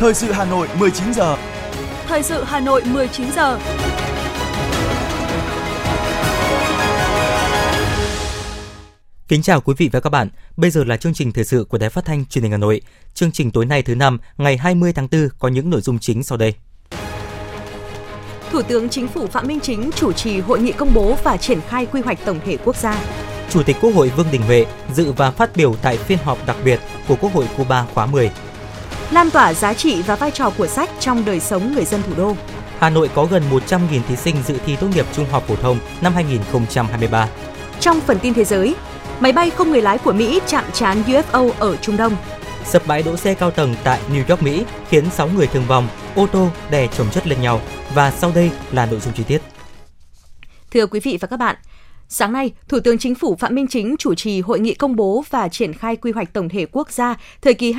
Thời sự Hà Nội 19 giờ. Thời sự Hà Nội 19 giờ. Kính chào quý vị và các bạn. Bây giờ là chương trình thời sự của Đài Phát thanh Truyền hình Hà Nội. Chương trình tối nay thứ năm, ngày 20 tháng 4 có những nội dung chính sau đây. Thủ tướng Chính phủ Phạm Minh Chính chủ trì hội nghị công bố và triển khai quy hoạch tổng thể quốc gia. Chủ tịch Quốc hội Vương Đình Huệ dự và phát biểu tại phiên họp đặc biệt của Quốc hội Cuba khóa 10. Lan tỏa giá trị và vai trò của sách trong đời sống người dân thủ đô. Hà Nội có gần 100.000 thí sinh dự thi tốt nghiệp trung học phổ thông năm 2023. Trong phần tin thế giới, máy bay không người lái của Mỹ chạm trán UFO ở Trung Đông. Sập bãi đỗ xe cao tầng tại New York, Mỹ khiến 6 người thương vong, ô tô đè chồng chất lên nhau. Và sau đây là nội dung chi tiết. Thưa quý vị và các bạn, sáng nay, Thủ tướng Chính phủ Phạm Minh Chính chủ trì hội nghị công bố và triển khai quy hoạch tổng thể quốc gia thời kỳ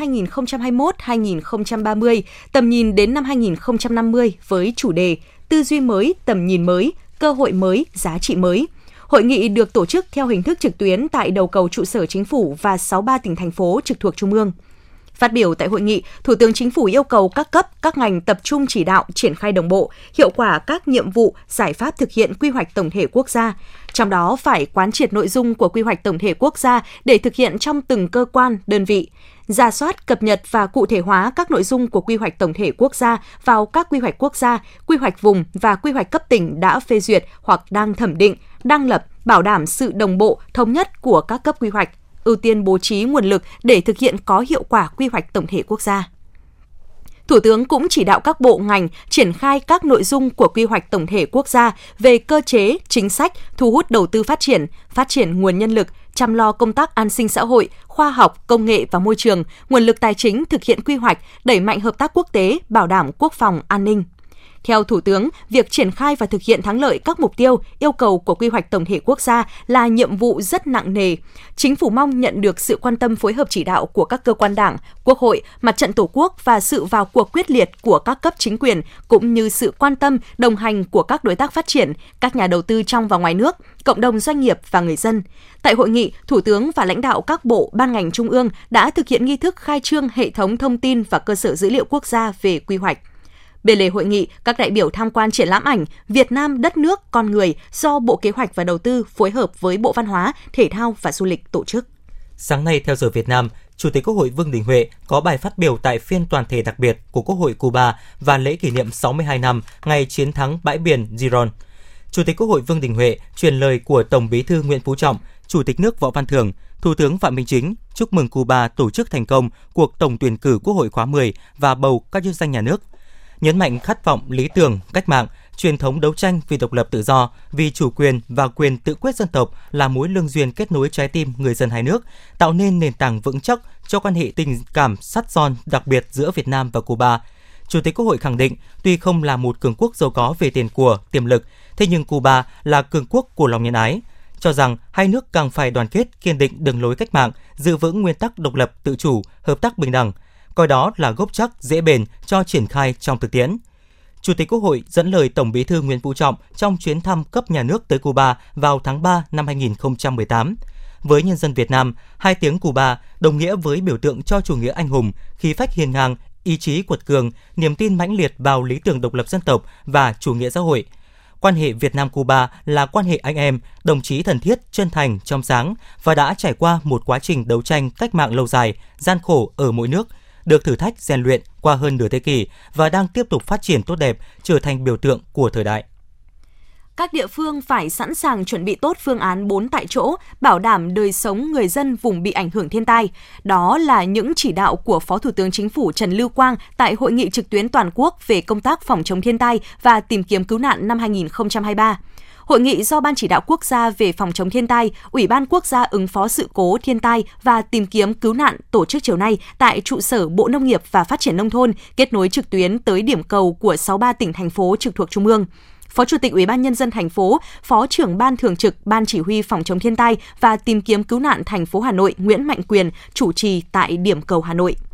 2021-2030, tầm nhìn đến năm 2050 với chủ đề Tư duy mới, tầm nhìn mới, cơ hội mới, giá trị mới. Hội nghị được tổ chức theo hình thức trực tuyến tại đầu cầu trụ sở Chính phủ và 63 tỉnh, thành phố trực thuộc Trung ương. Phát biểu tại hội nghị, Thủ tướng Chính phủ yêu cầu các cấp, các ngành tập trung chỉ đạo, triển khai đồng bộ, hiệu quả các nhiệm vụ, giải pháp thực hiện quy hoạch tổng thể quốc gia. Trong đó phải quán triệt nội dung của quy hoạch tổng thể quốc gia để thực hiện trong từng cơ quan, đơn vị. Rà soát, cập nhật và cụ thể hóa các nội dung của quy hoạch tổng thể quốc gia vào các quy hoạch quốc gia, quy hoạch vùng và quy hoạch cấp tỉnh đã phê duyệt hoặc đang thẩm định, đang lập, bảo đảm sự đồng bộ, thống nhất của các cấp quy hoạch, ưu tiên bố trí nguồn lực để thực hiện có hiệu quả quy hoạch tổng thể quốc gia. Thủ tướng cũng chỉ đạo các bộ ngành triển khai các nội dung của quy hoạch tổng thể quốc gia về cơ chế, chính sách, thu hút đầu tư phát triển nguồn nhân lực, chăm lo công tác an sinh xã hội, khoa học, công nghệ và môi trường, nguồn lực tài chính thực hiện quy hoạch, đẩy mạnh hợp tác quốc tế, bảo đảm quốc phòng, an ninh. Theo Thủ tướng, việc triển khai và thực hiện thắng lợi các mục tiêu, yêu cầu của quy hoạch tổng thể quốc gia là nhiệm vụ rất nặng nề. Chính phủ mong nhận được sự quan tâm phối hợp chỉ đạo của các cơ quan Đảng, Quốc hội, Mặt trận Tổ quốc và sự vào cuộc quyết liệt của các cấp chính quyền, cũng như sự quan tâm, đồng hành của các đối tác phát triển, các nhà đầu tư trong và ngoài nước, cộng đồng doanh nghiệp và người dân. Tại hội nghị, Thủ tướng và lãnh đạo các bộ, ban ngành trung ương đã thực hiện nghi thức khai trương hệ thống thông tin và cơ sở dữ liệu quốc gia về quy hoạch. Bên lề hội nghị, các đại biểu tham quan triển lãm ảnh Việt Nam đất nước con người do Bộ Kế hoạch và Đầu tư phối hợp với Bộ Văn hóa, Thể thao và Du lịch tổ chức. Sáng nay theo giờ Việt Nam, Chủ tịch Quốc hội Vương Đình Huệ có bài phát biểu tại phiên toàn thể đặc biệt của Quốc hội Cuba và lễ kỷ niệm 62 năm ngày chiến thắng bãi biển Giron. Chủ tịch Quốc hội Vương Đình Huệ truyền lời của Tổng Bí thư Nguyễn Phú Trọng, Chủ tịch nước Võ Văn Thưởng, Thủ tướng Phạm Minh Chính chúc mừng Cuba tổ chức thành công cuộc tổng tuyển cử Quốc hội khóa 10 và bầu các chức danh nhà nước. Nhấn mạnh khát vọng lý tưởng, cách mạng, truyền thống đấu tranh vì độc lập tự do, vì chủ quyền và quyền tự quyết dân tộc là mối lương duyên kết nối trái tim người dân hai nước, tạo nên nền tảng vững chắc cho quan hệ tình cảm sắt son đặc biệt giữa Việt Nam và Cuba. Chủ tịch Quốc hội khẳng định, tuy không là một cường quốc giàu có về tiền của, tiềm lực, thế nhưng Cuba là cường quốc của lòng nhân ái, cho rằng hai nước càng phải đoàn kết, kiên định đường lối cách mạng, giữ vững nguyên tắc độc lập, tự chủ, hợp tác bình đẳng, coi đó là gốc chắc, dễ bền cho triển khai trong thực tiễn. Chủ tịch Quốc hội dẫn lời Tổng Bí thư Nguyễn Phú Trọng trong chuyến thăm cấp nhà nước tới Cuba vào tháng 3 năm 2018. Với nhân dân Việt Nam, hai tiếng Cuba đồng nghĩa với biểu tượng cho chủ nghĩa anh hùng, khí phách hiên ngang, ý chí quật cường, niềm tin mãnh liệt vào lý tưởng độc lập dân tộc và chủ nghĩa xã hội. Quan hệ Việt Nam-Cuba là quan hệ anh em, đồng chí thân thiết, chân thành, trong sáng và đã trải qua một quá trình đấu tranh cách mạng lâu dài, gian khổ ở mỗi nước, được thử thách rèn luyện qua hơn nửa thế kỷ và đang tiếp tục phát triển tốt đẹp, trở thành biểu tượng của thời đại. Các địa phương phải sẵn sàng chuẩn bị tốt phương án 4 tại chỗ, bảo đảm đời sống người dân vùng bị ảnh hưởng thiên tai. Đó là những chỉ đạo của Phó Thủ tướng Chính phủ Trần Lưu Quang tại Hội nghị trực tuyến toàn quốc về công tác phòng chống thiên tai và tìm kiếm cứu nạn năm 2023. Hội nghị do Ban Chỉ đạo Quốc gia về phòng chống thiên tai, Ủy ban Quốc gia ứng phó sự cố thiên tai và tìm kiếm cứu nạn tổ chức chiều nay tại trụ sở Bộ Nông nghiệp và Phát triển Nông thôn, kết nối trực tuyến tới điểm cầu của 63 tỉnh, thành phố trực thuộc Trung ương. Phó Chủ tịch Ủy ban Nhân dân thành phố, Phó trưởng Ban Thường trực Ban Chỉ huy phòng chống thiên tai và tìm kiếm cứu nạn thành phố Hà Nội Nguyễn Mạnh Quyền chủ trì tại điểm cầu Hà Nội.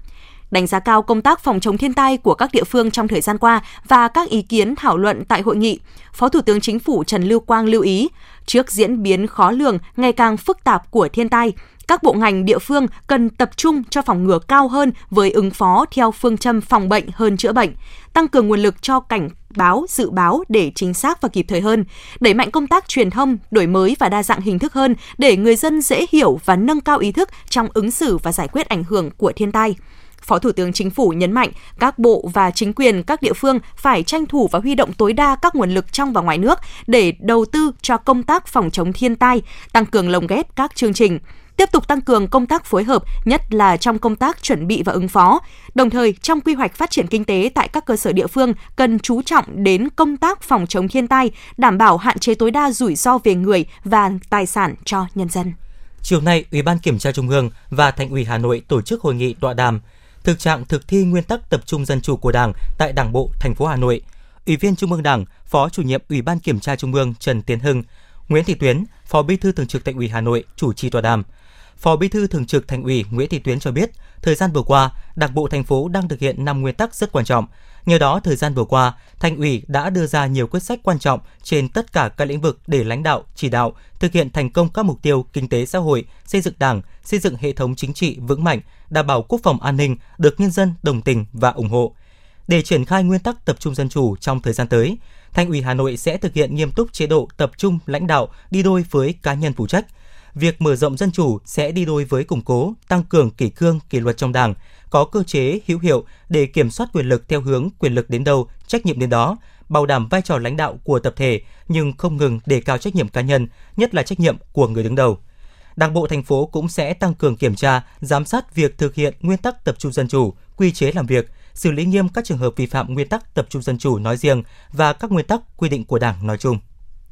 đánh giá cao công tác phòng chống thiên tai của các địa phương trong thời gian qua và các ý kiến thảo luận tại hội nghị, Phó Thủ tướng Chính phủ Trần Lưu Quang lưu ý, trước diễn biến khó lường, ngày càng phức tạp của thiên tai, các bộ ngành địa phương cần tập trung cho phòng ngừa cao hơn với ứng phó theo phương châm phòng bệnh hơn chữa bệnh, tăng cường nguồn lực cho cảnh báo, dự báo để chính xác và kịp thời hơn, đẩy mạnh công tác truyền thông, đổi mới và đa dạng hình thức hơn để người dân dễ hiểu và nâng cao ý thức trong ứng xử và giải quyết ảnh hưởng của thiên tai. Phó Thủ tướng Chính phủ nhấn mạnh các bộ và chính quyền các địa phương phải tranh thủ và huy động tối đa các nguồn lực trong và ngoài nước để đầu tư cho công tác phòng chống thiên tai, tăng cường lồng ghép các chương trình, tiếp tục tăng cường công tác phối hợp, nhất là trong công tác chuẩn bị và ứng phó. Đồng thời, trong quy hoạch phát triển kinh tế tại các cơ sở địa phương cần chú trọng đến công tác phòng chống thiên tai, đảm bảo hạn chế tối đa rủi ro về người và tài sản cho nhân dân. Chiều nay, Ủy ban Kiểm tra Trung ương và Thành ủy Hà Nội tổ chức hội nghị tọa đàm thực trạng thực thi nguyên tắc tập trung dân chủ của Đảng tại Đảng bộ thành phố Hà Nội. Ủy viên Trung ương Đảng, Phó Chủ nhiệm Ủy ban Kiểm tra Trung ương Trần Tiến Hưng, Nguyễn Thị Tuyến, Phó Bí thư Thường trực Thành ủy Hà Nội chủ trì tọa đàm. Phó Bí thư Thường trực Thành ủy Nguyễn Thị Tuyến cho biết, thời gian vừa qua, Đảng bộ thành phố đang thực hiện 5 nguyên tắc rất quan trọng. Nhờ đó, thời gian vừa qua, Thành ủy đã đưa ra nhiều quyết sách quan trọng trên tất cả các lĩnh vực để lãnh đạo, chỉ đạo, thực hiện thành công các mục tiêu kinh tế xã hội, xây dựng Đảng, xây dựng hệ thống chính trị vững mạnh, đảm bảo quốc phòng an ninh, được nhân dân đồng tình và ủng hộ. Để triển khai nguyên tắc tập trung dân chủ trong thời gian tới, Thành ủy Hà Nội sẽ thực hiện nghiêm túc chế độ tập trung lãnh đạo đi đôi với cá nhân phụ trách. Việc mở rộng dân chủ sẽ đi đôi với củng cố, tăng cường kỷ cương, kỷ luật trong Đảng, có cơ chế hữu hiệu để kiểm soát quyền lực theo hướng quyền lực đến đâu, trách nhiệm đến đó, bảo đảm vai trò lãnh đạo của tập thể nhưng không ngừng đề cao trách nhiệm cá nhân, nhất là trách nhiệm của người đứng đầu. Đảng bộ thành phố cũng sẽ tăng cường kiểm tra, giám sát việc thực hiện nguyên tắc tập trung dân chủ, quy chế làm việc, xử lý nghiêm các trường hợp vi phạm nguyên tắc tập trung dân chủ nói riêng và các nguyên tắc quy định của Đảng nói chung.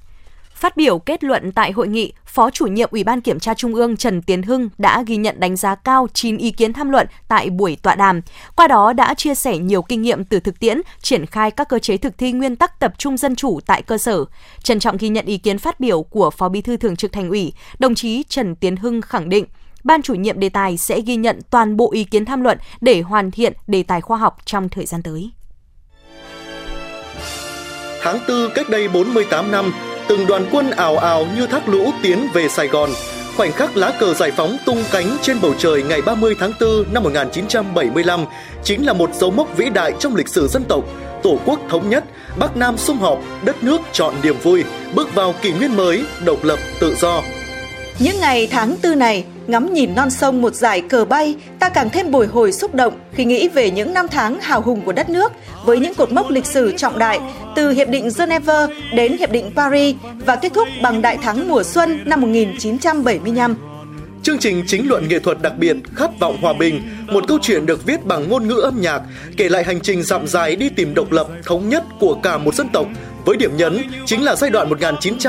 Phát biểu kết luận tại hội nghị, Phó Chủ nhiệm Ủy ban Kiểm tra Trung ương Trần Tiến Hưng đã ghi nhận đánh giá cao 9 ý kiến tham luận tại buổi tọa đàm. Qua đó đã chia sẻ nhiều kinh nghiệm từ thực tiễn, triển khai các cơ chế thực thi nguyên tắc tập trung dân chủ tại cơ sở. Trân trọng ghi nhận ý kiến phát biểu của Phó Bí thư Thường trực Thành ủy, đồng chí Trần Tiến Hưng khẳng định, Ban chủ nhiệm đề tài sẽ ghi nhận toàn bộ ý kiến tham luận để hoàn thiện đề tài khoa học trong thời gian tới. Tháng 4 cách đây 48 năm, từng đoàn quân ào ào như thác lũ tiến về Sài Gòn. Khoảnh khắc lá cờ giải phóng tung cánh trên bầu trời ngày 30 tháng 4 năm 1975 chính là một dấu mốc vĩ đại trong lịch sử dân tộc. Tổ quốc thống nhất, Bắc Nam sum họp, đất nước trọn niềm vui, bước vào kỷ nguyên mới, độc lập, tự do. Những ngày tháng 4 này, ngắm nhìn non sông một dải cờ bay, ta càng thêm bồi hồi xúc động khi nghĩ về những năm tháng hào hùng của đất nước với những cột mốc lịch sử trọng đại từ Hiệp định Geneva đến Hiệp định Paris và kết thúc bằng đại thắng mùa xuân năm 1975. Chương trình chính luận nghệ thuật đặc biệt Khát vọng hòa bình, một câu chuyện được viết bằng ngôn ngữ âm nhạc, kể lại hành trình dặm dài đi tìm độc lập, thống nhất của cả một dân tộc, với điểm nhấn chính là giai đoạn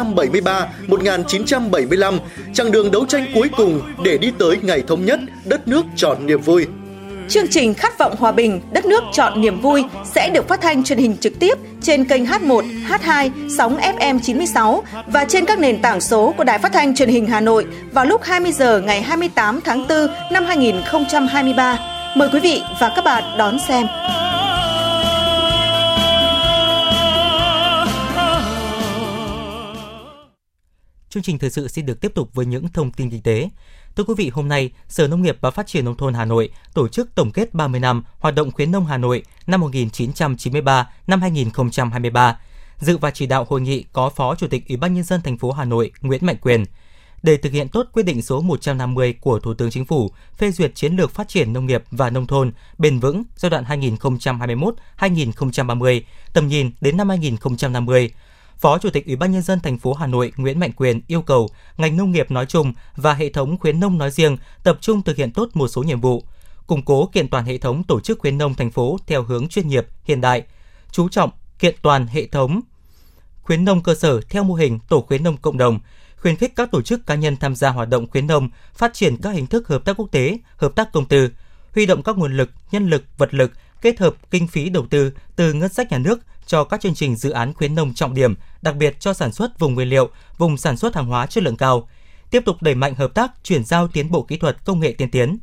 1973-1975, chặng đường đấu tranh cuối cùng để đi tới ngày thống nhất, đất nước trọn niềm vui. Chương trình Khát vọng hòa bình, đất nước trọn niềm vui sẽ được phát thanh truyền hình trực tiếp trên kênh H1, H2, sóng FM 96 và trên các nền tảng số của Đài Phát thanh Truyền hình Hà Nội vào lúc 20 giờ ngày 28 tháng 4 năm 2023. Mời quý vị và các bạn đón xem. Chương trình thời sự xin được tiếp tục với những thông tin kinh tế. Thưa quý vị, hôm nay, Sở Nông nghiệp và Phát triển Nông thôn Hà Nội tổ chức tổng kết 30 năm hoạt động khuyến nông Hà Nội năm 1993 năm 2023. Dự và chỉ đạo hội nghị có Phó Chủ tịch Ủy ban Nhân dân thành phố Hà Nội Nguyễn Mạnh Quyền. Để thực hiện tốt quyết định số 150 của Thủ tướng Chính phủ phê duyệt chiến lược phát triển nông nghiệp và nông thôn bền vững giai đoạn 2021-2030, tầm nhìn đến năm 2050, Phó Chủ tịch Ủy ban Nhân dân thành phố Hà Nội Nguyễn Mạnh Quyền yêu cầu ngành nông nghiệp nói chung và hệ thống khuyến nông nói riêng tập trung thực hiện tốt một số nhiệm vụ, củng cố kiện toàn hệ thống tổ chức khuyến nông thành phố theo hướng chuyên nghiệp, hiện đại, chú trọng kiện toàn hệ thống khuyến nông cơ sở theo mô hình tổ khuyến nông cộng đồng, khuyến khích các tổ chức cá nhân tham gia hoạt động khuyến nông, phát triển các hình thức hợp tác quốc tế, hợp tác công tư, huy động các nguồn lực, nhân lực, vật lực, kết hợp kinh phí đầu tư từ ngân sách nhà nước cho các chương trình dự án khuyến nông trọng điểm, đặc biệt cho sản xuất vùng nguyên liệu, vùng sản xuất hàng hóa chất lượng cao. Tiếp tục đẩy mạnh hợp tác, chuyển giao tiến bộ kỹ thuật công nghệ tiên tiến.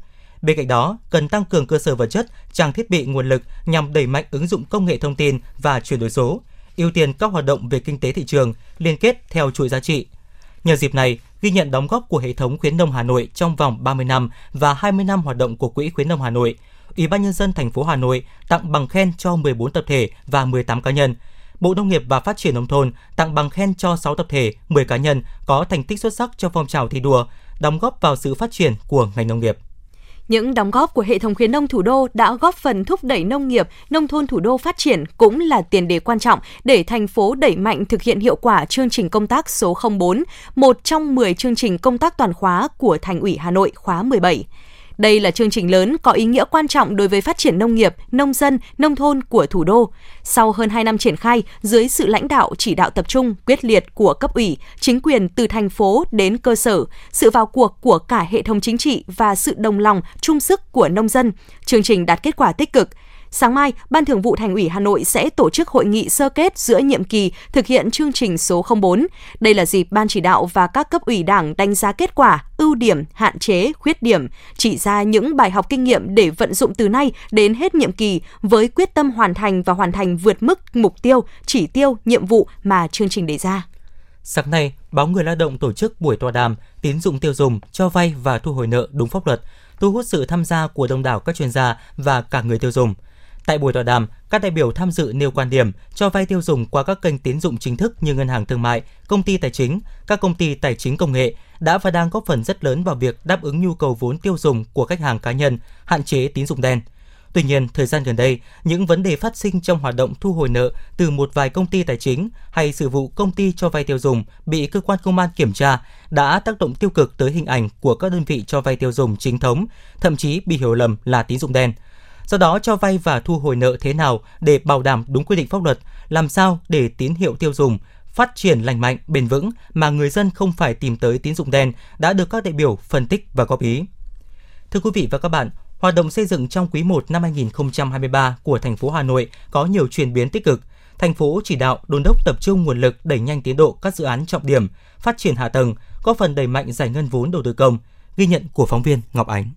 Bên cạnh đó, cần tăng cường cơ sở vật chất, trang thiết bị, nguồn lực nhằm đẩy mạnh ứng dụng công nghệ thông tin và chuyển đổi số, ưu tiên các hoạt động về kinh tế thị trường, liên kết theo chuỗi giá trị. Nhân dịp này, ghi nhận đóng góp của hệ thống khuyến nông Hà Nội trong vòng 30 năm và 20 năm hoạt động của Quỹ khuyến nông Hà Nội, Ủy ban nhân dân thành phố Hà Nội tặng bằng khen cho 14 tập thể và 18 cá nhân. Bộ Nông nghiệp và Phát triển nông thôn tặng bằng khen cho 6 tập thể, 10 cá nhân có thành tích xuất sắc trong phong trào thi đua, đóng góp vào sự phát triển của ngành nông nghiệp. Những đóng góp của hệ thống khuyến nông thủ đô đã góp phần thúc đẩy nông nghiệp, nông thôn thủ đô phát triển, cũng là tiền đề quan trọng để thành phố đẩy mạnh thực hiện hiệu quả chương trình công tác số 04, một trong 10 chương trình công tác toàn khóa của Thành ủy Hà Nội khóa 17. Đây là chương trình lớn có ý nghĩa quan trọng đối với phát triển nông nghiệp, nông dân, nông thôn của thủ đô. Sau hơn 2 năm triển khai, dưới sự lãnh đạo chỉ đạo tập trung, quyết liệt của cấp ủy, chính quyền từ thành phố đến cơ sở, sự vào cuộc của cả hệ thống chính trị và sự đồng lòng, chung sức của nông dân, chương trình đạt kết quả tích cực. Sáng mai, Ban Thường vụ Thành ủy Hà Nội sẽ tổ chức hội nghị sơ kết giữa nhiệm kỳ thực hiện chương trình số 04. Đây là dịp Ban chỉ đạo và các cấp ủy Đảng đánh giá kết quả, ưu điểm, hạn chế, khuyết điểm, chỉ ra những bài học kinh nghiệm để vận dụng từ nay đến hết nhiệm kỳ với quyết tâm hoàn thành vượt mức mục tiêu, chỉ tiêu, nhiệm vụ mà chương trình đề ra. Sáng nay, báo Người Lao động tổ chức buổi tọa đàm tín dụng tiêu dùng, cho vay và thu hồi nợ đúng pháp luật, thu hút sự tham gia của đông đảo các chuyên gia và cả người tiêu dùng. Tại buổi tọa đàm, các đại biểu tham dự nêu quan điểm cho vay tiêu dùng qua các kênh tín dụng chính thức như ngân hàng thương mại, công ty tài chính, các công ty tài chính công nghệ đã và đang góp phần rất lớn vào việc đáp ứng nhu cầu vốn tiêu dùng của khách hàng cá nhân, hạn chế tín dụng đen. Tuy nhiên, thời gian gần đây, những vấn đề phát sinh trong hoạt động thu hồi nợ từ một vài công ty tài chính hay sự vụ công ty cho vay tiêu dùng bị cơ quan công an kiểm tra đã tác động tiêu cực tới hình ảnh của các đơn vị cho vay tiêu dùng chính thống, thậm chí bị hiểu lầm là tín dụng đen. Do đó, cho vay và thu hồi nợ thế nào để bảo đảm đúng quy định pháp luật, làm sao để tín hiệu tiêu dùng phát triển lành mạnh, bền vững mà người dân không phải tìm tới tín dụng đen đã được các đại biểu phân tích và góp ý. Thưa quý vị và các bạn, hoạt động xây dựng trong quý 1 năm 2023 của thành phố Hà Nội có nhiều chuyển biến tích cực. Thành phố chỉ đạo đôn đốc tập trung nguồn lực đẩy nhanh tiến độ các dự án trọng điểm, phát triển hạ tầng, góp phần đẩy mạnh giải ngân vốn đầu tư công. Ghi nhận của phóng viên Ngọc Ánh.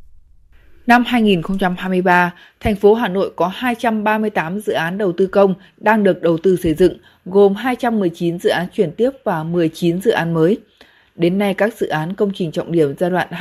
Năm 2023, thành phố Hà Nội có 238 dự án đầu tư công đang được đầu tư xây dựng, gồm 219 dự án chuyển tiếp và 19 dự án mới. Đến nay, các dự án công trình trọng điểm giai đoạn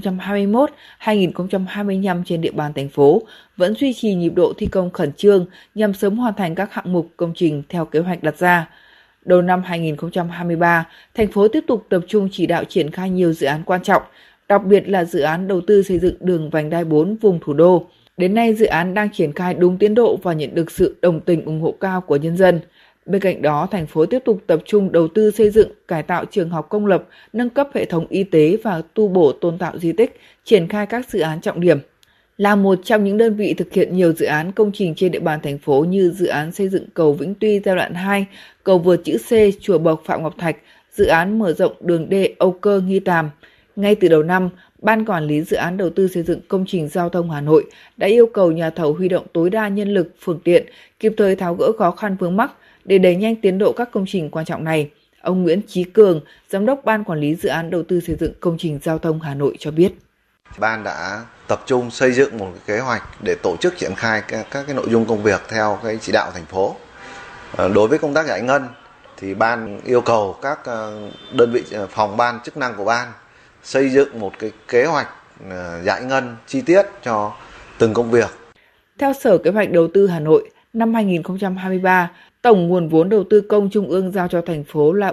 2021-2025 trên địa bàn thành phố vẫn duy trì nhịp độ thi công khẩn trương nhằm sớm hoàn thành các hạng mục công trình theo kế hoạch đặt ra. Đầu năm 2023, thành phố tiếp tục tập trung chỉ đạo triển khai nhiều dự án quan trọng, đặc biệt là dự án đầu tư xây dựng đường vành đai 4 vùng thủ đô. Đến nay, dự án đang triển khai đúng tiến độ và nhận được sự đồng tình ủng hộ cao của nhân dân. Bên cạnh đó, thành phố tiếp tục tập trung đầu tư xây dựng, cải tạo trường học công lập, nâng cấp hệ thống y tế và tu bổ tôn tạo di tích, triển khai các dự án trọng điểm. Là một trong những đơn vị thực hiện nhiều dự án công trình trên địa bàn thành phố như dự án xây dựng cầu Vĩnh Tuy giai đoạn 2, cầu vượt chữ C, chùa Bộc Phạm Ngọc Thạch, dự án mở rộng đường D Âu Cơ Nghi Tàm. Ngay từ đầu năm, Ban Quản lý Dự án Đầu tư xây dựng công trình giao thông Hà Nội đã yêu cầu nhà thầu huy động tối đa nhân lực, phương tiện, kịp thời tháo gỡ khó khăn vướng mắc để đẩy nhanh tiến độ các công trình quan trọng này. Ông Nguyễn Chí Cường, Giám đốc Ban Quản lý Dự án Đầu tư xây dựng công trình giao thông Hà Nội cho biết. Ban đã tập trung xây dựng một kế hoạch để tổ chức triển khai các cái nội dung công việc theo cái chỉ đạo thành phố. Đối với công tác giải ngân thì Ban yêu cầu các đơn vị phòng ban chức năng của Ban xây dựng một cái kế hoạch giải ngân chi tiết cho từng công việc. Theo Sở Kế hoạch Đầu tư Hà Nội, năm 2023, tổng nguồn vốn đầu tư công trung ương giao cho thành phố là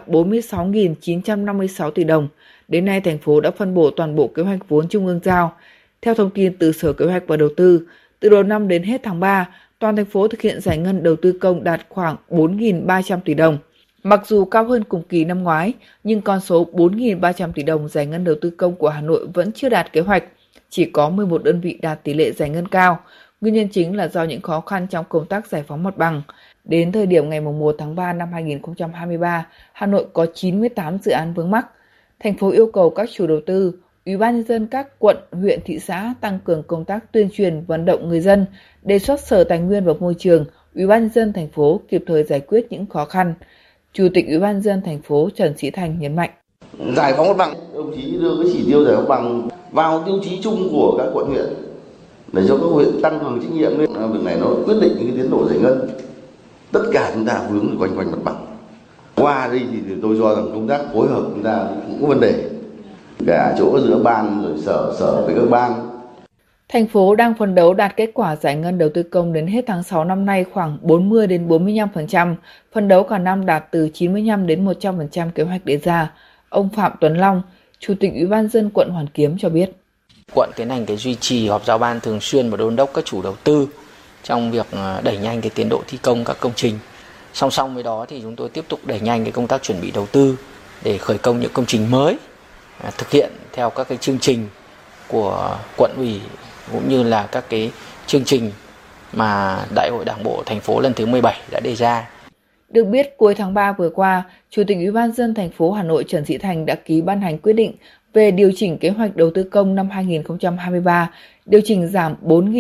46.956 tỷ đồng. Đến nay, thành phố đã phân bổ toàn bộ kế hoạch vốn trung ương giao. Theo thông tin từ Sở Kế hoạch và Đầu tư, từ đầu năm đến hết tháng 3, toàn thành phố thực hiện giải ngân đầu tư công đạt khoảng 4.300 tỷ đồng. Mặc dù cao hơn cùng kỳ năm ngoái, nhưng con số 4.300 tỷ đồng giải ngân đầu tư công của Hà Nội vẫn chưa đạt kế hoạch. Chỉ có 11 đơn vị đạt tỷ lệ giải ngân cao. Nguyên nhân chính là do những khó khăn trong công tác giải phóng mặt bằng. Đến thời điểm ngày 1 tháng 3 năm 2023, Hà Nội có 98 dự án vướng mắc. Thành phố yêu cầu các chủ đầu tư, Ủy ban nhân dân các quận, huyện, thị xã tăng cường công tác tuyên truyền vận động người dân, đề xuất Sở Tài nguyên và Môi trường, Ủy ban nhân dân thành phố kịp thời giải quyết những khó khăn. Chủ tịch Ủy ban nhân dân thành phố Trần Sĩ Thành nhấn mạnh. Giải phóng mặt bằng, đồng chí đưa cái chỉ tiêu giải phóng mặt bằng vào tiêu chí chung của các quận huyện để cho các huyện tăng cường trách nhiệm lên. Việc này nó quyết định cái tiến độ giải ngân. Tất cả chúng ta hướng quanh mặt bằng. Qua đây thì tôi cho rằng công tác phối hợp chúng ta cũng có vấn đề. Cả chỗ giữa ban rồi sở với các ban. Thành phố đang phấn đấu đạt kết quả giải ngân đầu tư công đến hết tháng 6 năm nay khoảng 40 đến 45%, phấn đấu cả năm đạt từ 95 đến 100% kế hoạch đề ra. Ông Phạm Tuấn Long, Chủ tịch Ủy ban nhân dân quận Hoàn Kiếm cho biết. Quận tiến hành cái duy trì họp giao ban thường xuyên và đôn đốc các chủ đầu tư trong việc đẩy nhanh cái tiến độ thi công các công trình. Song song với đó thì chúng tôi tiếp tục đẩy nhanh cái công tác chuẩn bị đầu tư để khởi công những công trình mới, thực hiện theo các cái chương trình của quận ủy cũng như là các cái chương trình mà Đại hội Đảng bộ thành phố lần thứ 17 đã đề ra. Được biết, cuối tháng 3 vừa qua, Chủ tịch Ủy ban nhân dân thành phố Hà Nội Trần Sĩ Thành đã ký ban hành quyết định về điều chỉnh kế hoạch đầu tư công năm 2023, điều chỉnh giảm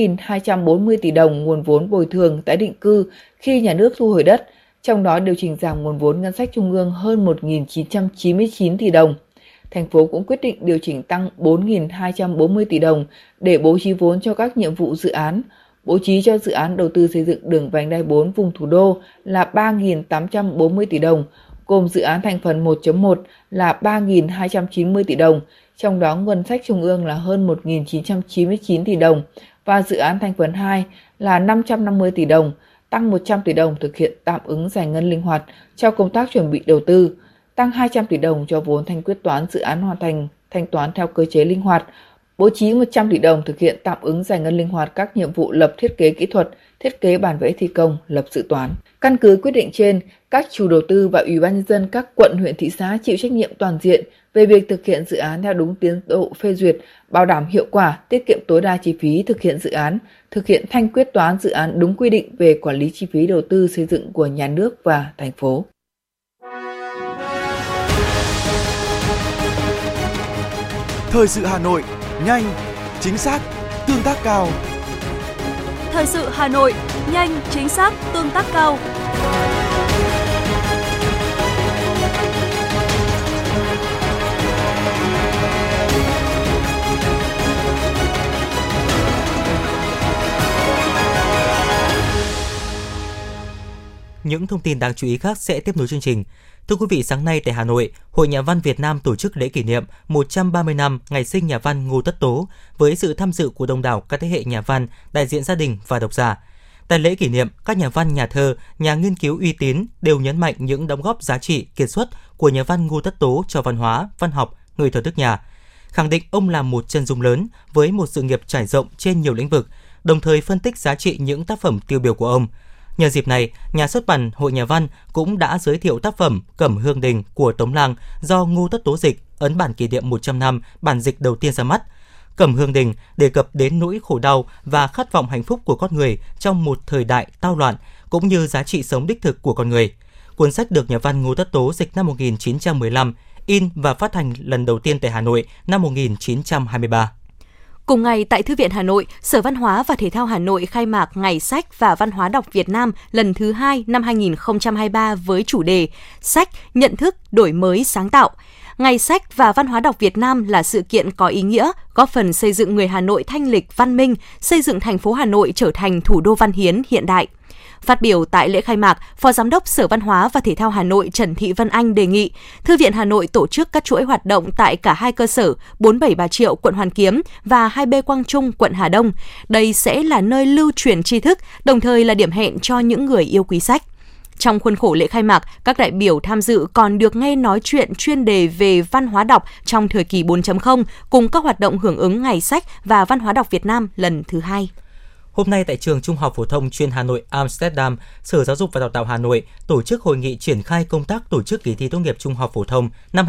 4.240 tỷ đồng nguồn vốn bồi thường tái định cư khi nhà nước thu hồi đất, trong đó điều chỉnh giảm nguồn vốn ngân sách trung ương hơn 1.999 tỷ đồng. Thành phố cũng quyết định điều chỉnh tăng 4.240 tỷ đồng để bố trí vốn cho các nhiệm vụ dự án. Bố trí cho dự án đầu tư xây dựng đường vành đai 4 vùng thủ đô là 3.840 tỷ đồng, gồm dự án thành phần 1.1 là 3.290 tỷ đồng, trong đó ngân sách trung ương là hơn 1.999 tỷ đồng và dự án thành phần 2 là 550 tỷ đồng, tăng 100 tỷ đồng thực hiện tạm ứng giải ngân linh hoạt cho công tác chuẩn bị đầu tư, tăng 200 tỷ đồng cho vốn thanh quyết toán dự án hoàn thành thanh toán theo cơ chế linh hoạt, bố trí 100 tỷ đồng thực hiện tạm ứng giải ngân linh hoạt các nhiệm vụ lập thiết kế kỹ thuật, thiết kế bản vẽ thi công, lập dự toán. Căn cứ quyết định trên, các chủ đầu tư và Ủy ban nhân dân các quận, huyện, thị xã chịu trách nhiệm toàn diện về việc thực hiện dự án theo đúng tiến độ phê duyệt, bảo đảm hiệu quả, tiết kiệm tối đa chi phí thực hiện dự án, thực hiện thanh quyết toán dự án đúng quy định về quản lý chi phí đầu tư xây dựng của nhà nước và thành phố. Thời sự Hà Nội, nhanh, chính xác, tương tác cao. Thời sự Hà Nội, nhanh, chính xác, tương tác cao. Những thông tin đáng chú ý khác sẽ tiếp nối chương trình. Thưa quý vị, sáng nay tại Hà Nội, Hội Nhà văn Việt Nam tổ chức lễ kỷ niệm 130 năm ngày sinh nhà văn Ngô Tất Tố với sự tham dự của đông đảo các thế hệ nhà văn, đại diện gia đình và độc giả. Tại lễ kỷ niệm, các nhà văn, nhà thơ, nhà nghiên cứu uy tín đều nhấn mạnh những đóng góp giá trị, kiệt xuất của nhà văn Ngô Tất Tố cho văn hóa, văn học, nghệ thuật nước nhà. Khẳng định ông là một chân dung lớn với một sự nghiệp trải rộng trên nhiều lĩnh vực, đồng thời phân tích giá trị những tác phẩm tiêu biểu của ông. Nhân dịp này, nhà xuất bản Hội Nhà văn cũng đã giới thiệu tác phẩm Cẩm Hương Đình của Tống Lang do Ngô Tất Tố dịch, ấn bản kỷ niệm 100 năm bản dịch đầu tiên ra mắt. Cẩm Hương Đình đề cập đến nỗi khổ đau và khát vọng hạnh phúc của con người trong một thời đại tao loạn, cũng như giá trị sống đích thực của con người. Cuốn sách được nhà văn Ngô Tất Tố dịch năm 1915, in và phát hành lần đầu tiên tại Hà Nội năm 1923. Cùng ngày, tại Thư viện Hà Nội, Sở Văn hóa và Thể thao Hà Nội khai mạc Ngày sách và Văn hóa đọc Việt Nam lần thứ 2 năm 2023 với chủ đề Sách, nhận thức, đổi mới, sáng tạo. Ngày sách và Văn hóa đọc Việt Nam là sự kiện có ý nghĩa, góp phần xây dựng người Hà Nội thanh lịch, văn minh, xây dựng thành phố Hà Nội trở thành thủ đô văn hiến hiện đại. Phát biểu tại lễ khai mạc, Phó Giám đốc Sở Văn hóa và Thể thao Hà Nội Trần Thị Vân Anh đề nghị Thư viện Hà Nội tổ chức các chuỗi hoạt động tại cả hai cơ sở 47 Bà Triệu, quận Hoàn Kiếm và 2B Quang Trung, quận Hà Đông. Đây sẽ là nơi lưu truyền tri thức, đồng thời là điểm hẹn cho những người yêu quý sách. Trong khuôn khổ lễ khai mạc, các đại biểu tham dự còn được nghe nói chuyện chuyên đề về văn hóa đọc trong thời kỳ 4.0 cùng các hoạt động hưởng ứng Ngày sách và Văn hóa đọc Việt Nam lần thứ 2. Hôm nay tại trường Trung học phổ thông chuyên Hà Nội Amsterdam, Sở Giáo dục và Đào tạo Hà Nội tổ chức hội nghị triển khai công tác tổ chức kỳ thi tốt nghiệp trung học phổ thông năm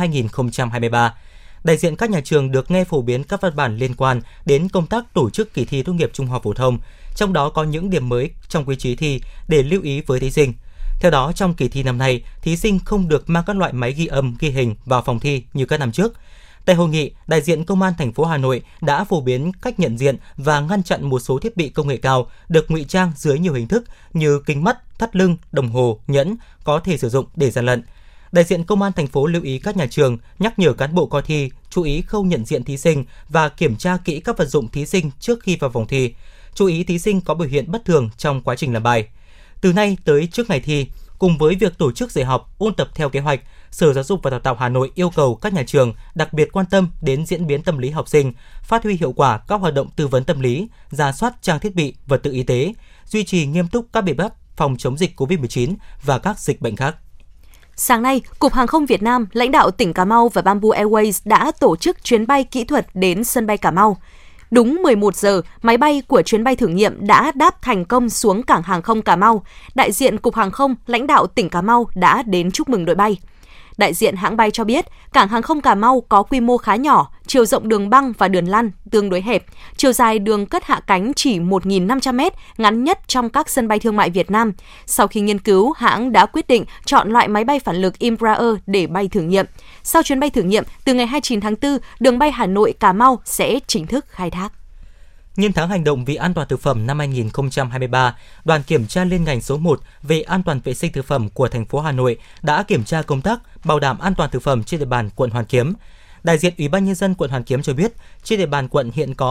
2023. Đại diện các nhà trường được nghe phổ biến các văn bản liên quan đến công tác tổ chức kỳ thi tốt nghiệp trung học phổ thông, trong đó có những điểm mới trong quy chế thi để lưu ý với thí sinh. Theo đó, trong kỳ thi năm nay, thí sinh không được mang các loại máy ghi âm, ghi hình vào phòng thi như các năm trước. Tại hội nghị, đại diện Công an thành phố Hà Nội đã phổ biến cách nhận diện và ngăn chặn một số thiết bị công nghệ cao được ngụy trang dưới nhiều hình thức như kính mắt, thắt lưng, đồng hồ, nhẫn có thể sử dụng để gian lận. Đại diện Công an thành phố lưu ý các nhà trường nhắc nhở cán bộ coi thi chú ý khâu nhận diện thí sinh và kiểm tra kỹ các vật dụng thí sinh trước khi vào vòng thi. Chú ý thí sinh có biểu hiện bất thường trong quá trình làm bài. Từ nay tới trước ngày thi, cùng với việc tổ chức dạy học, ôn tập theo kế hoạch, Sở Giáo dục và Đào tạo Hà Nội yêu cầu các nhà trường đặc biệt quan tâm đến diễn biến tâm lý học sinh, phát huy hiệu quả các hoạt động tư vấn tâm lý, rà soát trang thiết bị, vật tư y tế, duy trì nghiêm túc các biện pháp phòng chống dịch COVID-19 và các dịch bệnh khác. Sáng nay, Cục Hàng không Việt Nam, lãnh đạo tỉnh Cà Mau và Bamboo Airways đã tổ chức chuyến bay kỹ thuật đến sân bay Cà Mau. Đúng 11 giờ, máy bay của chuyến bay thử nghiệm đã đáp thành công xuống cảng hàng không Cà Mau. Đại diện Cục Hàng không, lãnh đạo tỉnh Cà Mau đã đến chúc mừng đội bay. Đại diện hãng bay cho biết, cảng hàng không Cà Mau có quy mô khá nhỏ, chiều rộng đường băng và đường lăn tương đối hẹp, chiều dài đường cất hạ cánh chỉ 1.500 m, ngắn nhất trong các sân bay thương mại Việt Nam. Sau khi nghiên cứu, hãng đã quyết định chọn loại máy bay phản lực Embraer để bay thử nghiệm. Sau chuyến bay thử nghiệm, từ ngày 29 tháng 4, đường bay Hà Nội - Cà Mau sẽ chính thức khai thác. Nhân tháng hành động vì an toàn thực phẩm năm 2023, đoàn kiểm tra liên ngành số 1 về an toàn vệ sinh thực phẩm của thành phố Hà Nội đã kiểm tra công tác bảo đảm an toàn thực phẩm trên địa bàn quận Hoàn Kiếm. Đại diện Ủy ban Nhân dân quận Hoàn Kiếm cho biết, trên địa bàn quận hiện có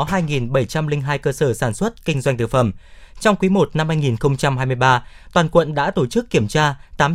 2.702 cơ sở sản xuất kinh doanh thực phẩm. Trong quý 1 năm 2023, toàn quận đã tổ chức kiểm tra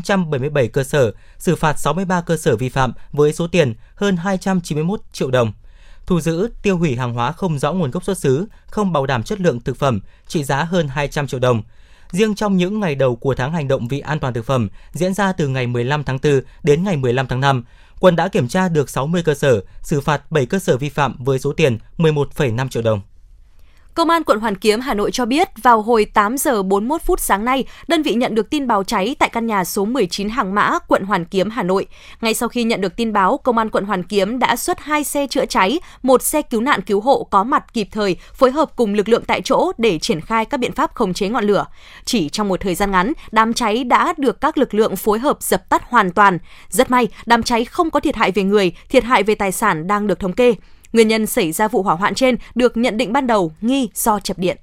877 cơ sở, xử phạt 63 cơ sở vi phạm với số tiền hơn 291 triệu đồng. Thu giữ, tiêu hủy hàng hóa không rõ nguồn gốc xuất xứ, không bảo đảm chất lượng thực phẩm, trị giá hơn 200 triệu đồng. Riêng trong những ngày đầu của tháng hành động vì an toàn thực phẩm diễn ra từ ngày 15 tháng 4 đến ngày 15 tháng 5, quận đã kiểm tra được 60 cơ sở, xử phạt 7 cơ sở vi phạm với số tiền 11,5 triệu đồng. Công an quận Hoàn Kiếm, Hà Nội cho biết, vào hồi 8 giờ 41 phút sáng nay, đơn vị nhận được tin báo cháy tại căn nhà số 19 Hàng Mã, quận Hoàn Kiếm, Hà Nội. Ngay sau khi nhận được tin báo, Công an quận Hoàn Kiếm đã xuất 2 xe chữa cháy, 1 xe cứu nạn cứu hộ có mặt kịp thời, phối hợp cùng lực lượng tại chỗ để triển khai các biện pháp khống chế ngọn lửa. Chỉ trong một thời gian ngắn, đám cháy đã được các lực lượng phối hợp dập tắt hoàn toàn. Rất may, đám cháy không có thiệt hại về người, thiệt hại về tài sản đang được thống kê. Nguyên nhân xảy ra vụ hỏa hoạn trên được nhận định ban đầu nghi do chập điện.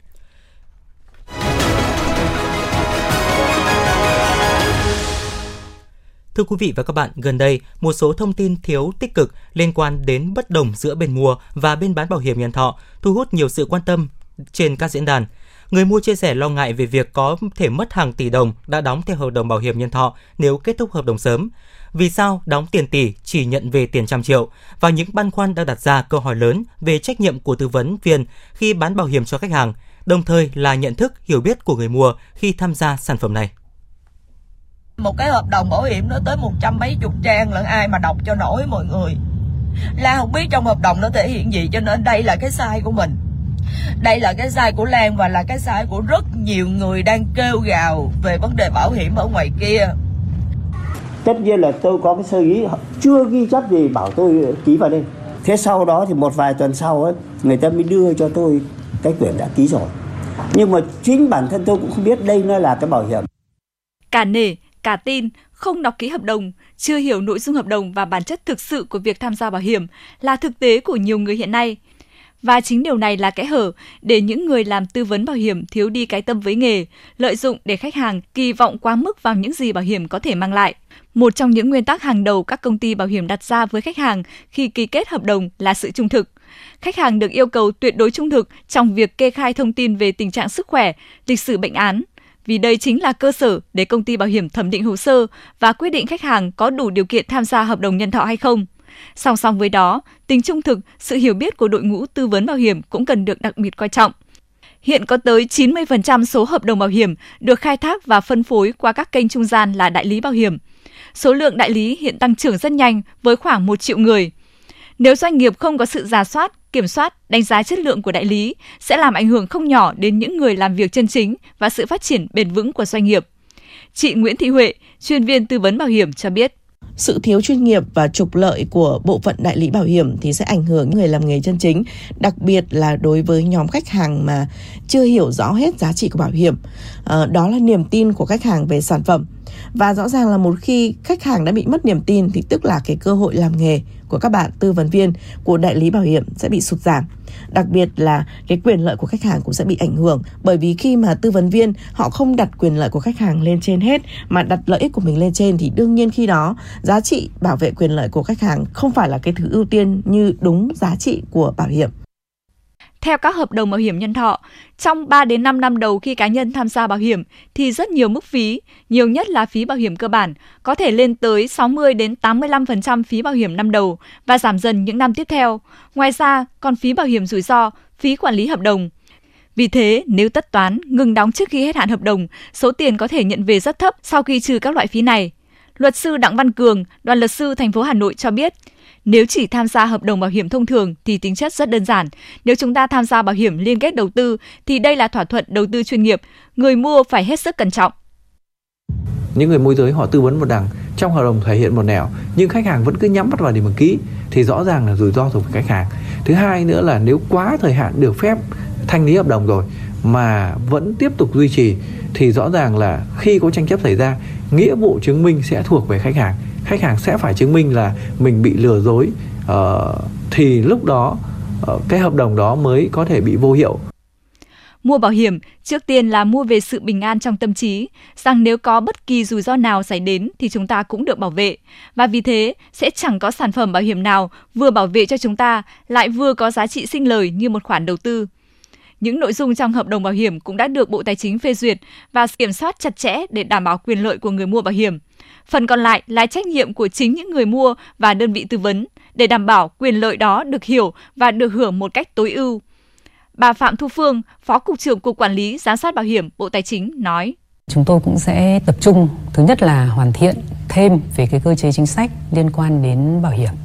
Thưa quý vị và các bạn, gần đây, một số thông tin thiếu tích cực liên quan đến bất đồng giữa bên mua và bên bán bảo hiểm nhân thọ thu hút nhiều sự quan tâm trên các diễn đàn. Người mua chia sẻ lo ngại về việc có thể mất hàng tỷ đồng đã đóng theo hợp đồng bảo hiểm nhân thọ nếu kết thúc hợp đồng sớm. Vì sao đóng tiền tỷ chỉ nhận về tiền trăm triệu? Và những băn khoăn đang đặt ra câu hỏi lớn về trách nhiệm của tư vấn viên khi bán bảo hiểm cho khách hàng, đồng thời là nhận thức, hiểu biết của người mua khi tham gia sản phẩm này. Một cái hợp đồng bảo hiểm nó tới 170 trang lận, ai mà đọc cho nổi mọi người. Lan không biết trong hợp đồng nó thể hiện gì, cho nên đây là cái sai của mình. Đây là cái sai của Lan và là cái sai của rất nhiều người đang kêu gào về vấn đề bảo hiểm ở ngoài kia. Tất nhiên là tôi có cái sơ ý, chưa ghi chép gì bảo tôi ký vào đây. Thế sau đó thì một vài tuần sau ấy, người ta mới đưa cho tôi cái quyển đã ký rồi. Nhưng mà chính bản thân tôi cũng không biết đây nó là cái bảo hiểm. Cả nể, cả tin, không đọc ký hợp đồng, chưa hiểu nội dung hợp đồng và bản chất thực sự của việc tham gia bảo hiểm là thực tế của nhiều người hiện nay. Và chính điều này là kẽ hở để những người làm tư vấn bảo hiểm thiếu đi cái tâm với nghề, lợi dụng để khách hàng kỳ vọng quá mức vào những gì bảo hiểm có thể mang lại. Một trong những nguyên tắc hàng đầu các công ty bảo hiểm đặt ra với khách hàng khi ký kết hợp đồng là sự trung thực. Khách hàng được yêu cầu tuyệt đối trung thực trong việc kê khai thông tin về tình trạng sức khỏe, lịch sử bệnh án, vì đây chính là cơ sở để công ty bảo hiểm thẩm định hồ sơ và quyết định khách hàng có đủ điều kiện tham gia hợp đồng nhân thọ hay không. Song song với đó, tính trung thực, sự hiểu biết của đội ngũ tư vấn bảo hiểm cũng cần được đặc biệt coi trọng. Hiện có tới 90% số hợp đồng bảo hiểm được khai thác và phân phối qua các kênh trung gian là đại lý bảo hiểm. Số lượng đại lý hiện tăng trưởng rất nhanh với khoảng 1 triệu người. Nếu doanh nghiệp không có sự rà soát, kiểm soát, đánh giá chất lượng của đại lý, sẽ làm ảnh hưởng không nhỏ đến những người làm việc chân chính và sự phát triển bền vững của doanh nghiệp. Chị Nguyễn Thị Huệ, chuyên viên tư vấn bảo hiểm cho biết. Sự thiếu chuyên nghiệp và trục lợi của bộ phận đại lý bảo hiểm thì sẽ ảnh hưởng người làm nghề chân chính, đặc biệt là đối với nhóm khách hàng mà chưa hiểu rõ hết giá trị của bảo hiểm. Đó là niềm tin của khách hàng về sản phẩm. Và rõ ràng là một khi khách hàng đã bị mất niềm tin thì tức là cái cơ hội làm nghề của các bạn tư vấn viên của đại lý bảo hiểm sẽ bị sụt giảm. Đặc biệt là cái quyền lợi của khách hàng cũng sẽ bị ảnh hưởng, bởi vì khi mà tư vấn viên họ không đặt quyền lợi của khách hàng lên trên hết mà đặt lợi ích của mình lên trên, thì đương nhiên khi đó giá trị bảo vệ quyền lợi của khách hàng không phải là cái thứ ưu tiên như đúng giá trị của bảo hiểm. Theo các hợp đồng bảo hiểm nhân thọ, trong 3 đến 5 năm đầu khi cá nhân tham gia bảo hiểm thì rất nhiều mức phí, nhiều nhất là phí bảo hiểm cơ bản, có thể lên tới 60 đến 85% phí bảo hiểm năm đầu và giảm dần những năm tiếp theo. Ngoài ra, còn phí bảo hiểm rủi ro, phí quản lý hợp đồng. Vì thế, nếu tất toán, ngừng đóng trước khi hết hạn hợp đồng, số tiền có thể nhận về rất thấp sau khi trừ các loại phí này. Luật sư Đặng Văn Cường, Đoàn luật sư thành phố Hà Nội cho biết, nếu chỉ tham gia hợp đồng bảo hiểm thông thường thì tính chất rất đơn giản. Nếu chúng ta tham gia bảo hiểm liên kết đầu tư thì đây là thỏa thuận đầu tư chuyên nghiệp, người mua phải hết sức cẩn trọng. Những người môi giới họ tư vấn một đằng, trong hợp đồng thể hiện một nẻo, nhưng khách hàng vẫn cứ nhắm mắt vào để mà ký thì rõ ràng là rủi ro thuộc về khách hàng. Thứ hai nữa là nếu quá thời hạn được phép thanh lý hợp đồng rồi mà vẫn tiếp tục duy trì thì rõ ràng là khi có tranh chấp xảy ra, nghĩa vụ chứng minh sẽ thuộc về khách hàng. Khách hàng sẽ phải chứng minh là mình bị lừa dối, thì lúc đó cái hợp đồng đó mới có thể bị vô hiệu. Mua bảo hiểm, trước tiên là mua về sự bình an trong tâm trí, rằng nếu có bất kỳ rủi ro nào xảy đến thì chúng ta cũng được bảo vệ. Và vì thế, sẽ chẳng có sản phẩm bảo hiểm nào vừa bảo vệ cho chúng ta, lại vừa có giá trị sinh lời như một khoản đầu tư. Những nội dung trong hợp đồng bảo hiểm cũng đã được Bộ Tài chính phê duyệt và kiểm soát chặt chẽ để đảm bảo quyền lợi của người mua bảo hiểm. Phần còn lại là trách nhiệm của chính những người mua và đơn vị tư vấn để đảm bảo quyền lợi đó được hiểu và được hưởng một cách tối ưu. Bà Phạm Thu Phương, Phó Cục trưởng Cục Quản lý Giám sát Bảo hiểm Bộ Tài chính nói. Chúng tôi cũng sẽ tập trung, thứ nhất là hoàn thiện thêm về cái cơ chế chính sách liên quan đến bảo hiểm.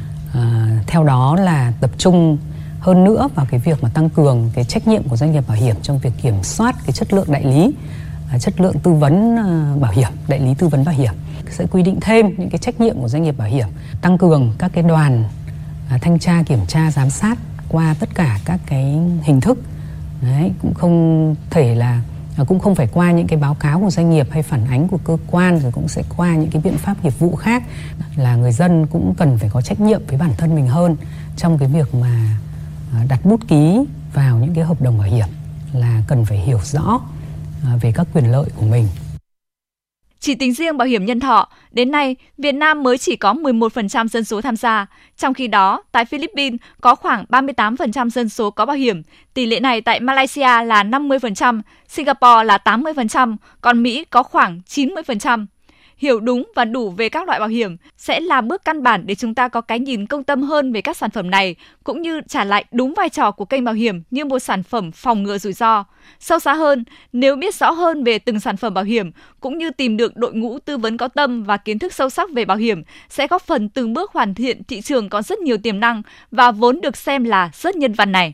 Theo đó là tập trung hơn nữa vào cái việc mà tăng cường cái trách nhiệm của doanh nghiệp bảo hiểm trong việc kiểm soát cái chất lượng đại lý, chất lượng tư vấn bảo hiểm, đại lý tư vấn bảo hiểm. Sẽ quy định thêm những cái trách nhiệm của doanh nghiệp bảo hiểm, tăng cường các cái đoàn thanh tra, kiểm tra, giám sát qua tất cả các cái hình thức. Đấy, cũng không phải qua những cái báo cáo của doanh nghiệp hay phản ánh của cơ quan, rồi cũng sẽ qua những cái biện pháp nghiệp vụ khác, là người dân cũng cần phải có trách nhiệm với bản thân mình hơn trong cái việc mà đặt bút ký vào những cái hợp đồng bảo hiểm, là cần phải hiểu rõ về các quyền lợi của mình. Chỉ tính riêng bảo hiểm nhân thọ, đến nay Việt Nam mới chỉ có 11% dân số tham gia. Trong khi đó, tại Philippines có khoảng 38% dân số có bảo hiểm. Tỷ lệ này tại Malaysia là 50%, Singapore là 80%, còn Mỹ có khoảng 90%. Hiểu đúng và đủ về các loại bảo hiểm sẽ là bước căn bản để chúng ta có cái nhìn công tâm hơn về các sản phẩm này, cũng như trả lại đúng vai trò của kênh bảo hiểm như một sản phẩm phòng ngừa rủi ro. Sâu xa hơn, nếu biết rõ hơn về từng sản phẩm bảo hiểm, cũng như tìm được đội ngũ tư vấn có tâm và kiến thức sâu sắc về bảo hiểm, sẽ góp phần từng bước hoàn thiện thị trường có rất nhiều tiềm năng và vốn được xem là rất nhân văn này.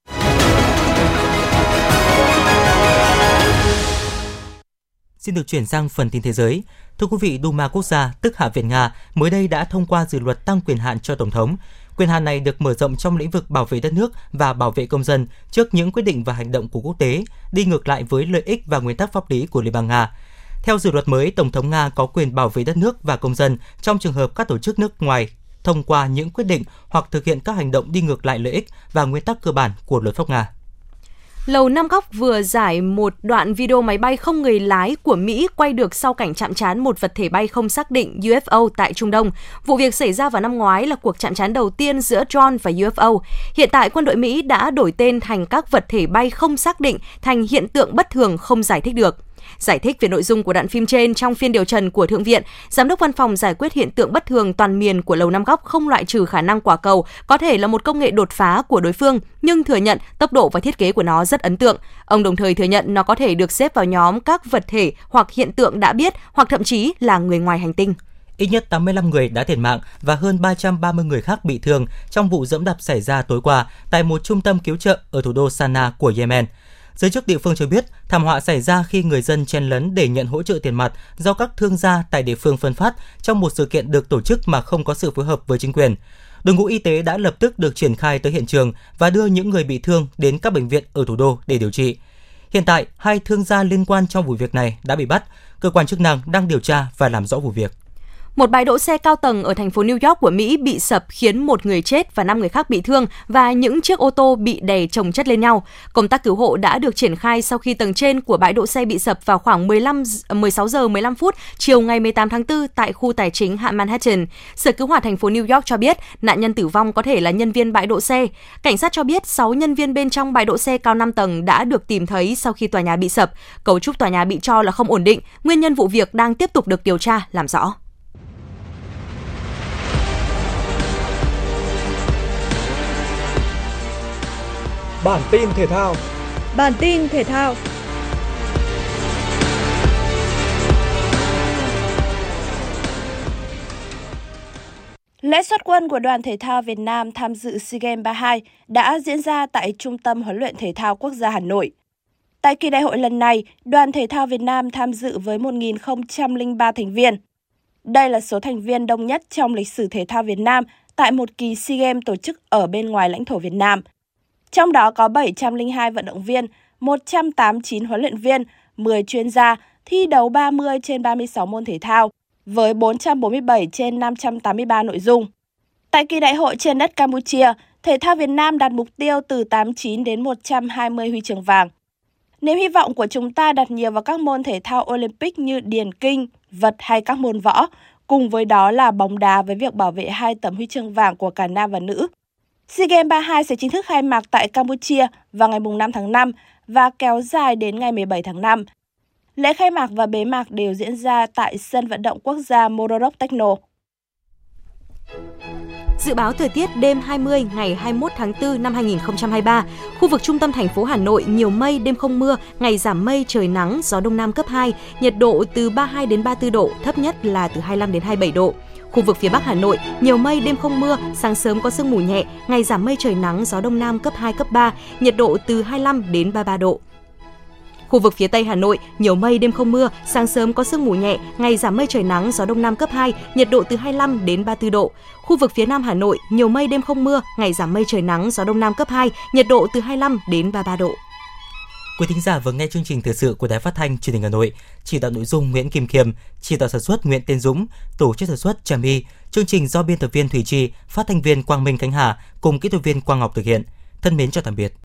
Xin được chuyển sang phần tin thế giới. Thưa quý vị, Duma Quốc gia, tức Hạ viện Nga, mới đây đã thông qua dự luật tăng quyền hạn cho Tổng thống. Quyền hạn này được mở rộng trong lĩnh vực bảo vệ đất nước và bảo vệ công dân trước những quyết định và hành động của quốc tế, đi ngược lại với lợi ích và nguyên tắc pháp lý của Liên bang Nga. Theo dự luật mới, Tổng thống Nga có quyền bảo vệ đất nước và công dân trong trường hợp các tổ chức nước ngoài thông qua những quyết định hoặc thực hiện các hành động đi ngược lại lợi ích và nguyên tắc cơ bản của luật pháp Nga. Lầu Năm Góc vừa giải một đoạn video máy bay không người lái của Mỹ quay được sau cảnh chạm trán một vật thể bay không xác định UFO tại Trung Đông. Vụ việc xảy ra vào năm ngoái là cuộc chạm trán đầu tiên giữa drone và UFO. Hiện tại, quân đội Mỹ đã đổi tên thành các vật thể bay không xác định thành hiện tượng bất thường không giải thích được. Giải thích về nội dung của đoạn phim trên trong phiên điều trần của Thượng viện, Giám đốc Văn phòng Giải quyết hiện tượng bất thường toàn miền của Lầu Năm Góc không loại trừ khả năng quả cầu có thể là một công nghệ đột phá của đối phương, nhưng thừa nhận tốc độ và thiết kế của nó rất ấn tượng. Ông đồng thời thừa nhận nó có thể được xếp vào nhóm các vật thể hoặc hiện tượng đã biết hoặc thậm chí là người ngoài hành tinh. Ít nhất 85 người đã thiệt mạng và hơn 330 người khác bị thương trong vụ giẫm đạp xảy ra tối qua tại một trung tâm cứu trợ ở thủ đô Sanaa của Yemen. Giới chức địa phương cho biết, thảm họa xảy ra khi người dân chen lấn để nhận hỗ trợ tiền mặt do các thương gia tại địa phương phân phát trong một sự kiện được tổ chức mà không có sự phối hợp với chính quyền. Đội ngũ y tế đã lập tức được triển khai tới hiện trường và đưa những người bị thương đến các bệnh viện ở thủ đô để điều trị. Hiện tại, 2 thương gia liên quan trong vụ việc này đã bị bắt. Cơ quan chức năng đang điều tra và làm rõ vụ việc. Một bãi đỗ xe cao tầng ở thành phố New York của Mỹ bị sập khiến 1 người chết và 5 người khác bị thương và những chiếc ô tô bị đè chồng chất lên nhau. Công tác cứu hộ đã được triển khai sau khi tầng trên của bãi đỗ xe bị sập vào khoảng 16 giờ 15 phút chiều ngày 18 tháng 4 tại khu tài chính hạ Manhattan. Sở Cứu hỏa thành phố New York cho biết nạn nhân tử vong có thể là nhân viên bãi đỗ xe. Cảnh sát cho biết 6 nhân viên bên trong bãi đỗ xe cao 5 tầng đã được tìm thấy sau khi tòa nhà bị sập. Cấu trúc tòa nhà bị cho là không ổn định. Nguyên nhân vụ việc đang tiếp tục được điều tra, làm rõ. Bản tin thể thao. Lễ xuất quân của đoàn thể thao Việt Nam tham dự SEA Games 32 đã diễn ra tại Trung tâm Huấn luyện Thể thao Quốc gia Hà Nội. Tại kỳ đại hội lần này, đoàn thể thao Việt Nam tham dự với 1.003 thành viên. Đây là số thành viên đông nhất trong lịch sử thể thao Việt Nam tại một kỳ SEA Games tổ chức ở bên ngoài lãnh thổ Việt Nam. Trong đó có 702 vận động viên, 189 huấn luyện viên, 10 chuyên gia thi đấu 30 trên 36 môn thể thao, với 447 trên 583 nội dung. Tại kỳ đại hội trên đất Campuchia, thể thao Việt Nam đặt mục tiêu từ 89 đến 120 huy chương vàng. Niềm hy vọng của chúng ta đặt nhiều vào các môn thể thao Olympic như điền kinh, vật hay các môn võ, cùng với đó là bóng đá với việc bảo vệ 2 tấm huy chương vàng của cả nam và nữ. SEA Games 32 sẽ chính thức khai mạc tại Campuchia vào ngày 5 tháng 5 và kéo dài đến ngày 17 tháng 5. Lễ khai mạc và bế mạc đều diễn ra tại sân vận động quốc gia Monorok Techno. Dự báo thời tiết đêm 20 ngày 21 tháng 4 năm 2023, khu vực trung tâm thành phố Hà Nội nhiều mây, đêm không mưa, ngày giảm mây, trời nắng, gió đông nam cấp 2, nhiệt độ từ 32 đến 34 độ, thấp nhất là từ 25 đến 27 độ. Khu vực phía Bắc Hà Nội, nhiều mây, đêm không mưa, sáng sớm có sương mù nhẹ, ngày giảm mây trời nắng, gió đông nam cấp 2, cấp 3, nhiệt độ từ 25 đến 33 độ. Khu vực phía Tây Hà Nội, nhiều mây, đêm không mưa, sáng sớm có sương mù nhẹ, ngày giảm mây trời nắng, gió đông nam cấp 2, nhiệt độ từ 25 đến 34 độ. Khu vực phía Nam Hà Nội, nhiều mây, đêm không mưa, ngày giảm mây trời nắng, gió đông nam cấp 2, nhiệt độ từ 25 đến 33 độ. Quý thính giả vừa nghe chương trình thời sự của Đài Phát thanh Truyền hình Hà Nội, chỉ đạo nội dung Nguyễn Kim Khiêm, chỉ đạo sản xuất Nguyễn Tiến Dũng, tổ chức sản xuất Trà My, chương trình do biên tập viên Thủy Chi, phát thanh viên Quang Minh Khánh Hà cùng kỹ thuật viên Quang Ngọc thực hiện. Thân mến chào tạm biệt.